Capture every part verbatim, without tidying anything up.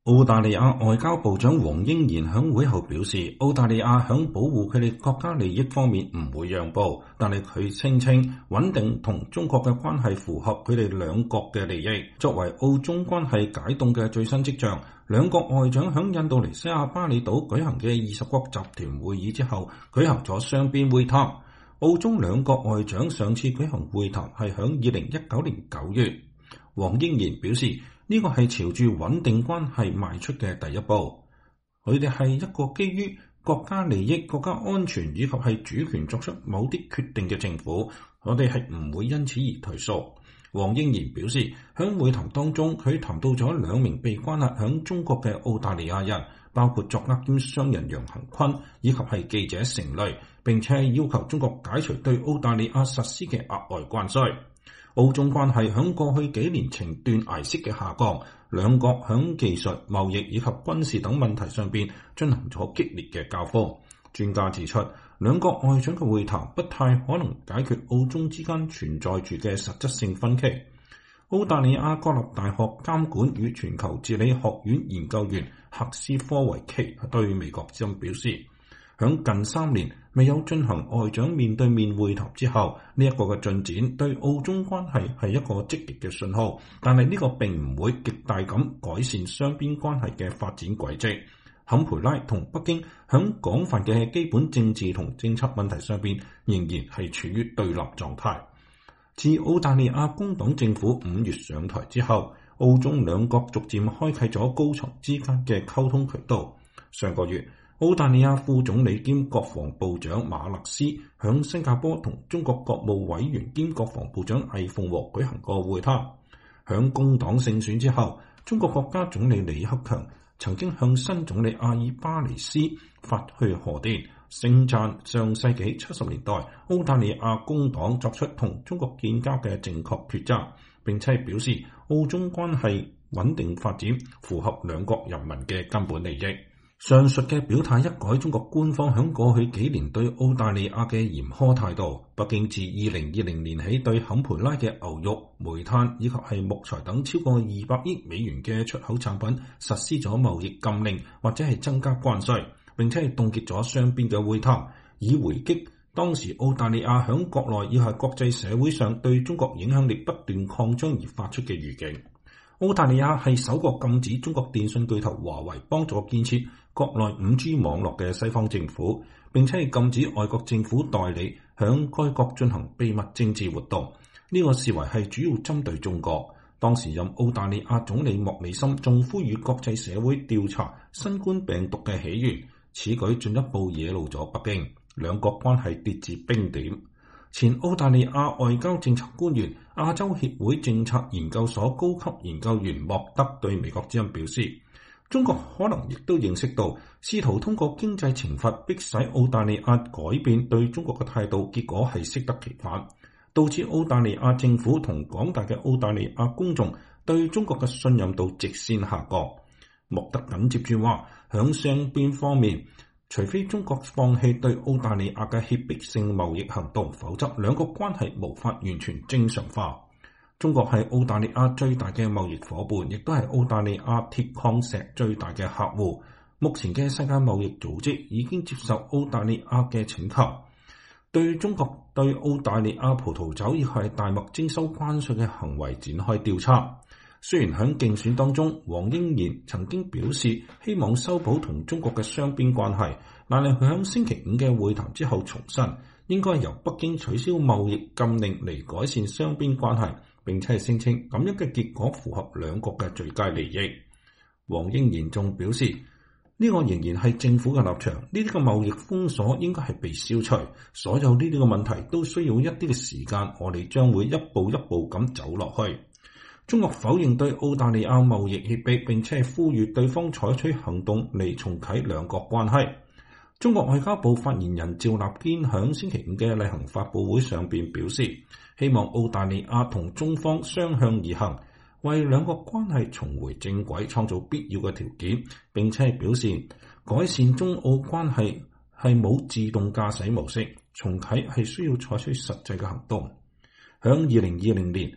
澳大利亞外交部長黃英賢響會後表示，澳大利亞響保護佢哋國家利益方面唔會讓步，但係佢聲稱穩定同中國嘅關係符合佢哋兩國嘅利益。作為澳中關係解凍嘅最新跡象，兩國外長響印度尼西亞巴厘島舉行嘅二十國集團會議之後，舉行咗雙邊會談。澳中兩國外長上次舉行會談係響二零一九年九月。黃英賢表示，呢個係朝住穩定關係邁出嘅第一步。佢哋係一個基於國家利益、國家安全以及係主權作出某啲決定嘅政府，我哋係唔會因此而退縮。黃英賢表示，響會談當中，佢談到咗兩名被關押響中國嘅澳大利亞人，包括作家兼商人楊恆坤以及係記者成蕾，並且係要求中國解除對澳大利亞實施嘅額外關稅。澳中關係響過去幾年呈斷崖式嘅下降，兩國響技術、貿易以及軍事等問題上邊進行咗激烈嘅交鋒。專家指出，兩國外長嘅會談不太可能解決澳中之間存在住嘅實質性分歧。澳大利亞國立大學監管與全球治理學院研究員赫斯科維奇對美國之音表示，響近三年未有進行外長面對面會談之後，呢、這、一個嘅進展對澳中關係係一個積極嘅信號，但係呢個並唔會極大咁改善雙邊關係嘅發展軌跡。坎培拉同北京響廣泛嘅基本政治同政策問題上邊仍然係處於對立狀態。自澳大利亞工黨政府五月上台之後，澳中兩國逐漸開啟咗高層之間嘅溝通渠道。上個月，澳大利亞副總理兼國防部長馬勒斯響新加坡同中國國務委員兼國防部長魏鳳和舉行過會談。響工黨勝選之後，中國國家總理李克強曾經向新總理阿爾巴尼斯發去賀電，盛讚上世紀七十年代澳大利亞工黨作出同中國建交嘅正確抉擇，並且表示澳中關係穩定發展符合兩國人民嘅根本利益。上述嘅表態一改中國官方響過去幾年對澳大利亞嘅嚴苛態度。北京自二零二零年起對坎培拉嘅牛肉、煤炭以及係木材等超過二百億美元嘅出口產品實施咗貿易禁令或者係增加關稅，並且係凍結咗雙邊嘅會談，以回擊當時澳大利亞響國內以及國際社會上對中國影響力不斷擴張而發出嘅預警。澳大利亞係首個禁止中國電信巨頭華為幫助建設國內 五 G 網絡嘅西方政府，並且係禁止外國政府代理響該國進行秘密政治活動。呢、這個視為係主要針對中國。當時任澳大利亞總理莫里森仲呼籲國際社會調查新冠病毒嘅起源，此舉進一步惹怒咗北京，兩國關係跌至冰點。前澳大利亞外交政策官員、亞洲協會政策研究所高級研究員莫德對美國之音表示，中國可能亦都認識到，試圖通過經濟懲罰迫使澳大利亞改變對中國嘅態度，結果係適得其反，導致澳大利亞政府同廣大嘅澳大利亞公眾對中國嘅信任度直線下降。莫德緊接住話，響雙邊方面，除非中國放棄對澳大利亞嘅脅迫性貿易行動，否則兩國關係無法完全正常化。中國係澳大利亞最大嘅貿易夥伴，亦都係澳大利亞鐵礦石最大嘅客戶。目前嘅世界貿易組織已經接受澳大利亞嘅請求，對中國對澳大利亞葡萄酒以及大麥徵收關稅嘅行為展開調查。雖然喺競選當中，黃英賢曾經表示希望修補同中國嘅雙邊關係，但係佢喺星期五嘅會談之後重申，應該由北京取消貿易禁令嚟改善雙邊關係，並且係聲稱咁樣嘅結果符合兩國嘅最佳利益。黃英賢仲表示，呢、這個仍然係政府嘅立場，呢啲嘅貿易封鎖應該係被消除，所有呢啲嘅問題都需要一啲嘅時間，我哋將會一步一步咁走落去。中國否認對澳大利亞貿易脅迫，並且係呼籲對方採取行動嚟重啟兩國關係。中國外交部發言人趙立堅響星期五嘅例行發佈會上邊表示，希望澳大利亞同中方相向而行，為兩國關係重回正軌創造必要嘅條件，並且係表示改善中澳關係係冇自動駕駛模式，重啟係需要採取實際嘅行動。響二零二零年，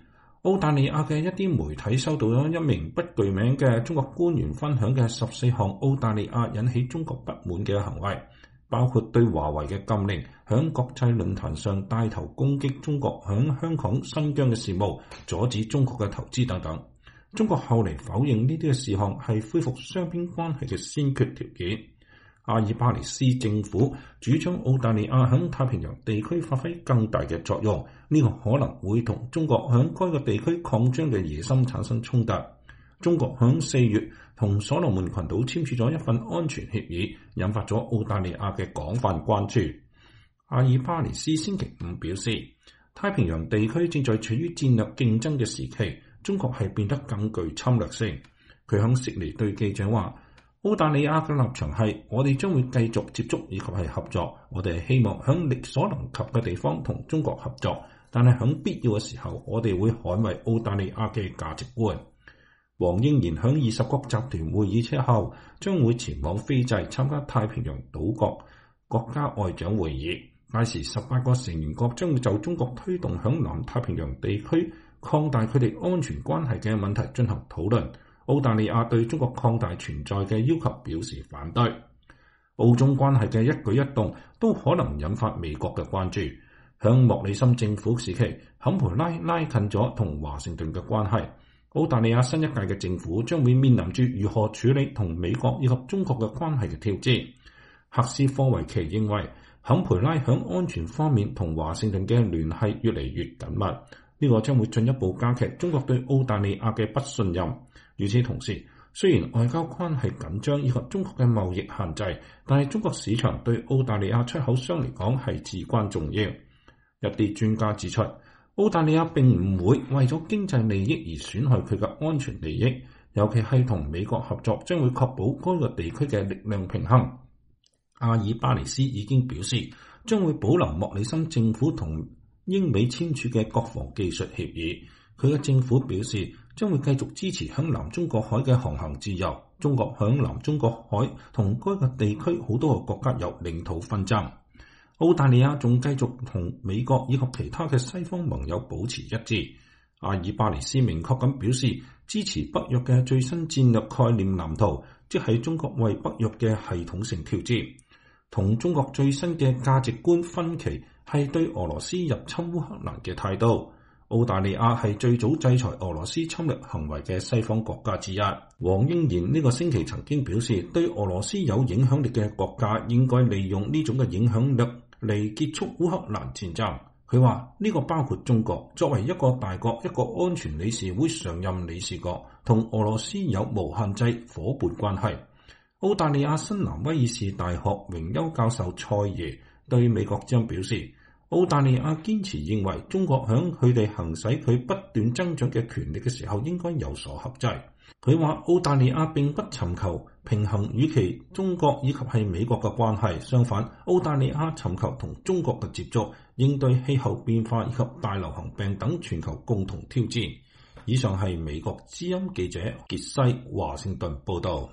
澳大利亞嘅一啲媒體收到咗一名不具名嘅中國官員分享嘅十四項澳大利亞引起中國不滿嘅行為，包括對華為嘅禁令、響國際論壇上帶頭攻擊中國響香港、新疆嘅事務、阻止中國嘅投資等等。中國後嚟否認呢啲嘅事項係恢復雙邊關係嘅先決條件。阿爾巴尼斯政府主張澳大利亞響太平洋地區發揮更大嘅作用，呢、這個可能會同中國響該個地區擴張嘅野心產生衝突。中國響四月同所羅門群島簽署咗一份安全協議，引發咗澳大利亞嘅廣泛關注。阿爾巴尼斯星期五表示，太平洋地區正在處於戰略競爭嘅時期，中國係變得更具侵略性。佢響悉尼對記者話，澳大利亞嘅立場係，我哋將會繼續接觸以及係合作，我哋希望響力所能及嘅地方同中國合作，但係響必要嘅時候，我哋會捍衛澳大利亞嘅價值觀。黃英賢響二十國集團會議之後，將會前往斐濟參加太平洋島國國家外長會議，屆時十八個成員國將會就中國推動響南太平洋地區擴大佢哋安全關係嘅問題進行討論。澳大利亞對中國擴大存在嘅要求表示反對。澳中關係嘅一舉一動都可能引發美國嘅關注。響莫里森政府時期，坎培拉拉近咗同華盛頓嘅關係。澳大利亞新一屆嘅政府將會面臨住如何處理同美國以及中國嘅關係嘅挑戰。赫斯科維奇認為，坎培拉響安全方面同華盛頓嘅聯繫越嚟越緊密，呢、這個將會進一步加劇中國對澳大利亞嘅不信任。與此同時，雖然外交關係緊張以及中國嘅貿易限制，但係中國市場對澳大利亞出口商嚟講係至關重要。一啲專家指出，澳大利亞並唔會為咗經濟利益而損害佢嘅安全利益，尤其係同美國合作將會確保該個地區嘅力量平衡。阿爾巴尼斯已經表示，將會保留莫里森政府同英美簽署嘅國防技術協議。佢嘅政府表示，將會繼續支持響南中國海嘅航行自由。中國響南中國海同該個地區好多個國家有領土紛爭。澳大利亞仲繼續同美國以及其他嘅西方盟友保持一致。阿爾巴尼斯明確咁表示，支持北約嘅最新戰略概念藍圖，即係中國為北約嘅系統性挑戰。同中國最新嘅價值觀分歧係對俄羅斯入侵烏克蘭嘅態度。澳大利亞係最早制裁俄羅斯侵略行為嘅西方國家之一。黃英賢呢個星期曾經表示，對俄羅斯有影響力嘅國家應該利用呢種嘅影響力嚟結束烏克蘭戰爭。佢話呢個包括中國，作為一個大國、一個安全理事會常任理事國，同俄羅斯有無限制夥伴關係。澳大利亞新南威爾士大學榮休教授蔡耶對美國之音表示，澳大利亞堅持認為中國響佢哋行使佢不斷增長嘅權力嘅時候應該有所克制。佢話澳大利亞並不尋求平衡與其中國以及係美國嘅關係，相反，澳大利亞尋求同中國嘅接觸，應對氣候變化以及大流行病等全球共同挑戰。以上係美國之音記者傑西華盛頓報道。